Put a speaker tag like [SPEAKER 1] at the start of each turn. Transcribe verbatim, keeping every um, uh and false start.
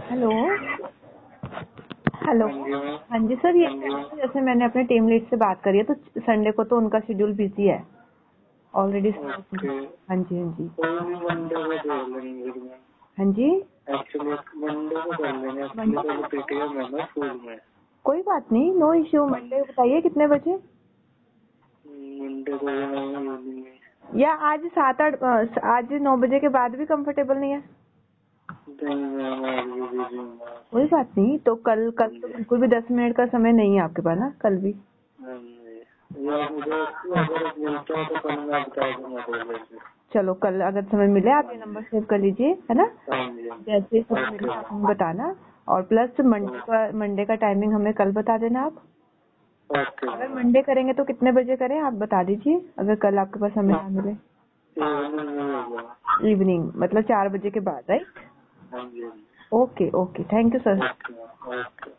[SPEAKER 1] Hello hello. हाँ जी sir, ये जैसे मैंने अपने टीम लीड से बात करी है तो संडे को तो उनका शेड्यूल बिजी है ऑलरेडी। हाँ जी हाँ जी हाँ जी। कोई बात नहीं, नो इश्यू। मंडे बताइए कितने बजे? या आज सात आठ आज नौ बजे के बाद भी कंफर्टेबल नहीं है? कोई बात नहीं, तो कल कल तो बिल्कुल भी दस मिनट का समय नहीं है आपके पास ना, कल भी? चलो कल अगर समय मिले आप ये नंबर सेव कर लीजिए, है ना? जैसे समय मिले आप हमें बताना। और प्लस मंडे का मंडे का टाइमिंग हमें कल बता देना आप। अगर मंडे करेंगे तो कितने बजे करें आप बता दीजिए, अगर कल आपके पास समय ना मिले। इवनिंग मतलब चार बजे के बाद, right? Okay okay, thank you sir.